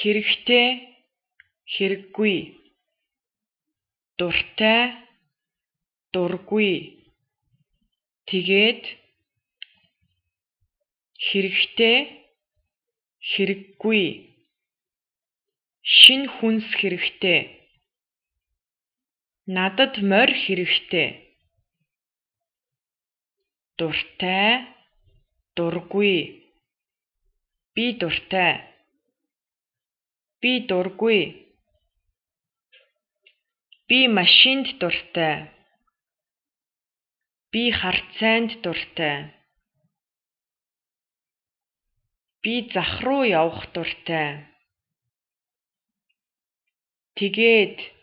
Хэрэгтэй, хэрэггүй. Дуртай, дургүй. Тэгээд хэрэгтэй, хэрэггүй. Шинэ хүнс хэрэгтэй. Надад морь хэрэгтэй. Дуртай, дургүй. Би дуртай. Би дургүй. Би машинд дуртай. Би харцаанд дуртай. Би зах руу явах дуртай. Тэгээд